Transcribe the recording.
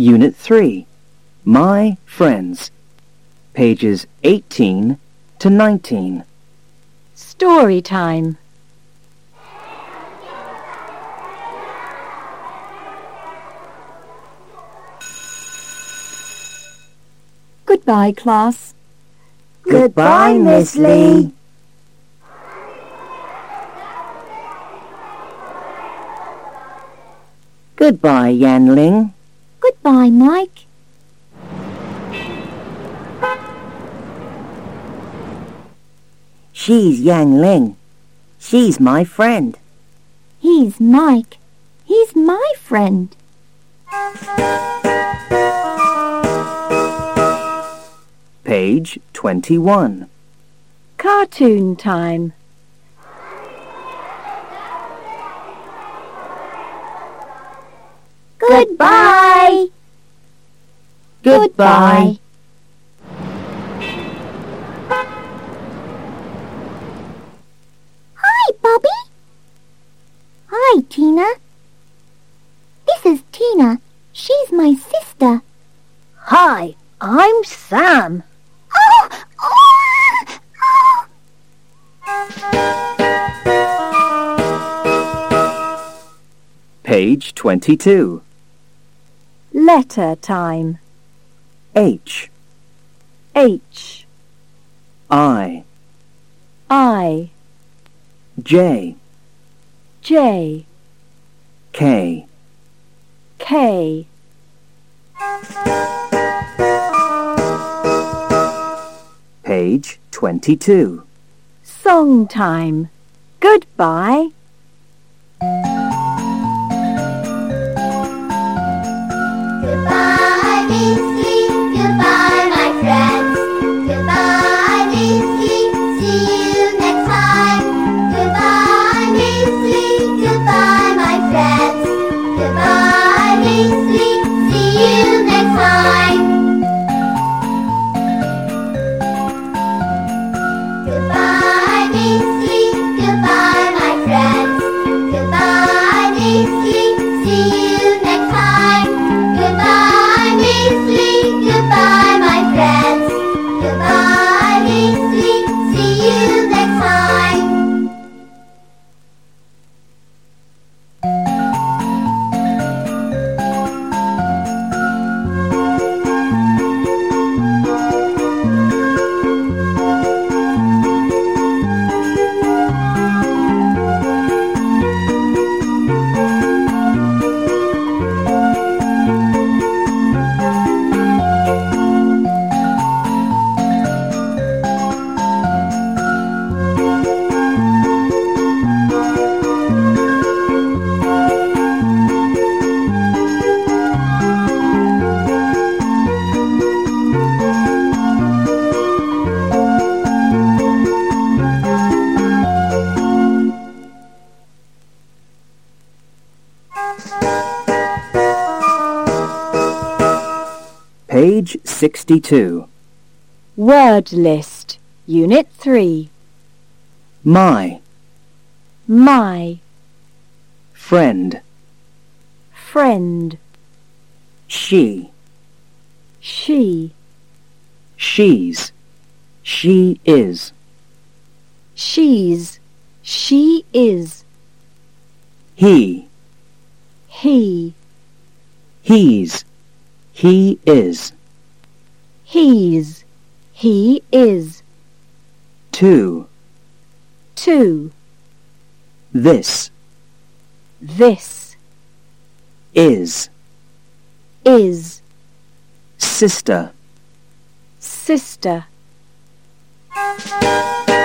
Unit 3, My Friends, pages 18 to 19. Story time. Goodbye, class. Goodbye, Miss Lee. Goodbye, Yan Ling. Goodbye, Mike. She's Yang Ling. She's my friend. He's Mike. He's my friend. Page 21. Cartoon time. Goodbye. Goodbye. Hi, Bobby. Hi, Tina. This is Tina. She's my sister. Hi, I'm Sam. Oh! Oh! Oh! Page 22. Letter time. H, H. I, I. J, J. K. K. Page 22. Song time. Goodbye. Goodbye, Miss Lee. Goodbye, my friends. Goodbye, Miss Lee. See you next time. Goodbye, Miss Lee. Goodbye, my friends. Goodbye, Miss Lee. See you next time. Goodbye, Miss Lee. Goodbye, my friends. Goodbye, Miss Lee. See you next time. Goodbye, Miss Lee. Goodbye, my friends. Goodbye, Miss Lee. See you next time. Page 62. Word list. Unit 3. My, My. friend, Friend. she, She. she's, she is, She's. She is. he, He. he's, he is, He's. He is. two, Two. this, This. is, Is. sister. Sister.